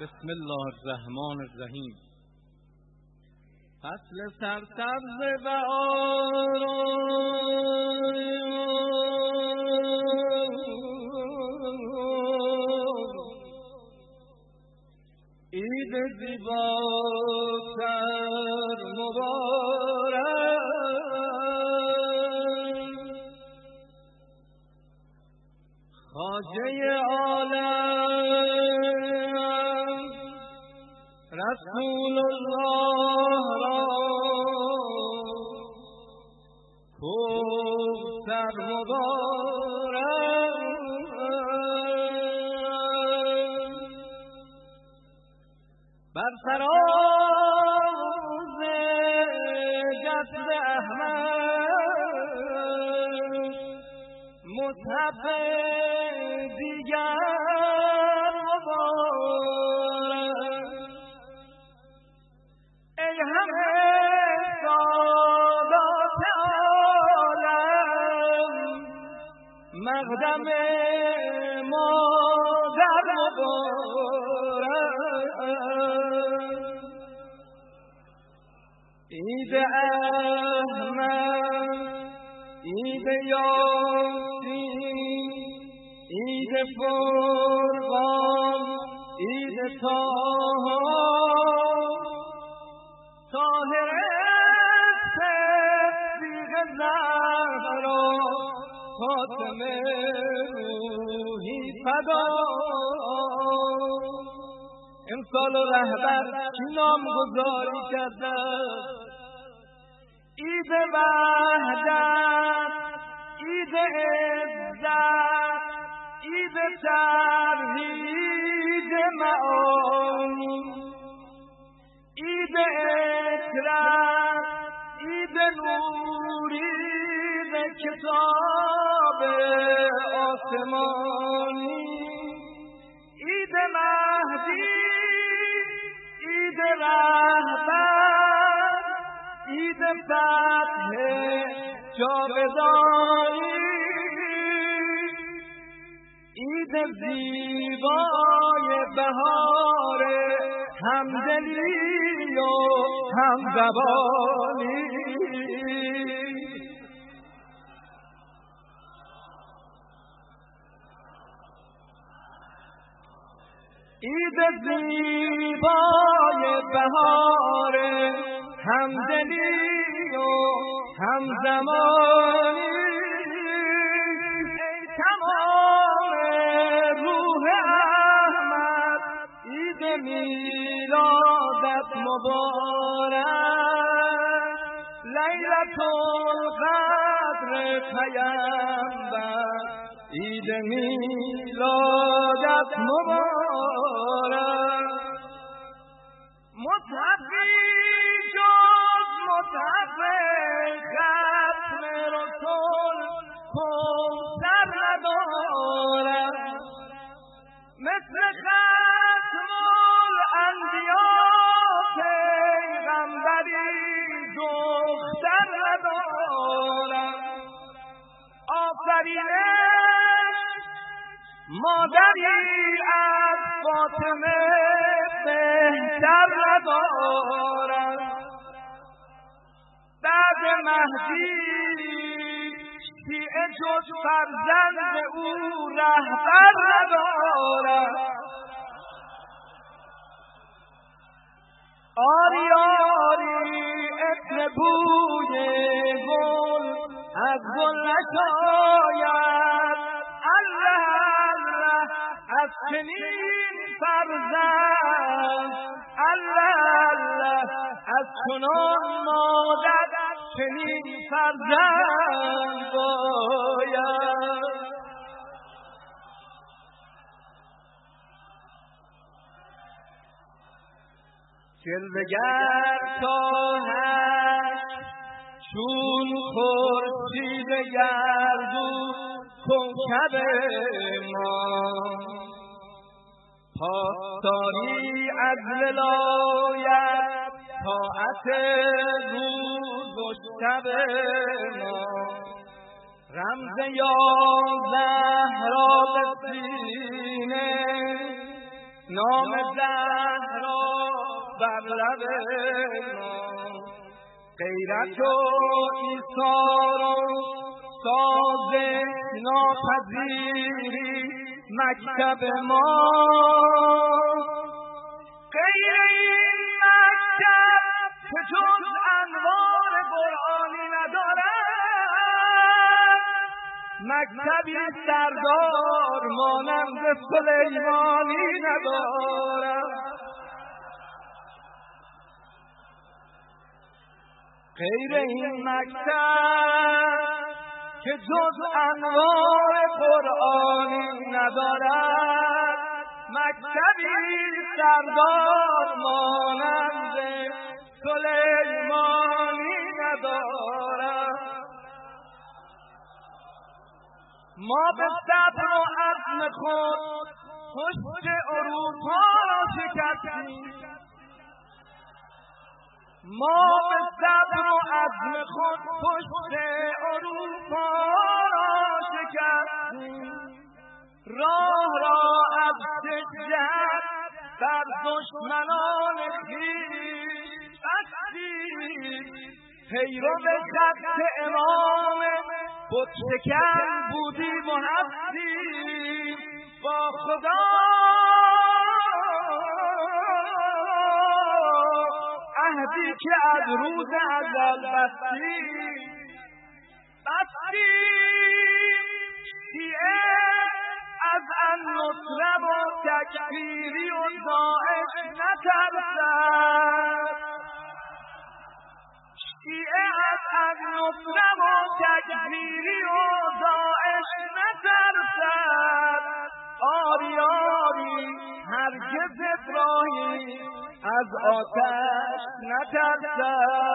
بسم الله الرحمن الرحیم. فصل سرسبز بهار عید زیباتر مبارک، خواجه عالم رسول الله را کوثر مبارک، بر فراز جسد احمد مصحف دیگر مبارک. ای همه سادات عالم مقدم مادر مبارک. عید احمد، عید یاسین، عید فرقان، عید طه، طاهر صدیق زهرا، فاطمه روحی فدا. امسال رهبر کی نامگذاری کرده؟ عید وحدت، عید عزت، عید توحید معانی، عید اکرام، عید نور، عید کتاب آسمانی، عید مهدی، عید رهبر، عید فتح جاودانی، عید زیبای بهار همدلی و همزبانی. عید زیبای بهار همدلی و همزمانی، ای تمام روح احمد عید میلادت مبارک. لیلة القدر پیامبر عید میلادت مبارک. مصحفی جز مصحف ختم رسول کوثر ندارد، مثل ختم الانبیاء پیغمبری دختر ندارد. آفرینش مادری از فاطمه بهتر ندارد. بعد مهدی شیعه جز فرزند او رهبر ندارد. آری آری عطر بوی گل از گل نشاید، الله الله از چنین فرزند، الله الله از چنان مادر چنین فرزند باید. جلوه‌گر تا هست چون خورشید گردون کوکب ما، پاسداری از ولایت طاعت روز و شب ما. رمز یا زهرا به سینه نام زهرا بر لب ما، غیرت و ایثار و ساز ناپذیری مکتب ما. غیر این مکتب که جز انوار قرآنی ندارد، مکتبی سردار مانند سلیمانی ندارد. غیر این مکتب که جز انوار قرآنی ندارد، مکتبی سردار مانند سلیمانی ندارد. ما به صبر و عزم خود پشت اروپا را شکستیم، ما به صبر و عزم خود پشت اروپا را شکستیم. راه را از شجاعت بر دشمنان خویش بستیم، پیرو خط امام بتشکن بودیم و هستیم. با خدا عهدی که از روز ازل بستیم، شیعه از النصره و تکفیری و داعش نترسد، شیعه از النصره و تکفیری و داعش نترسد. آری آری هرگز ابراهیم از آتش نترسد.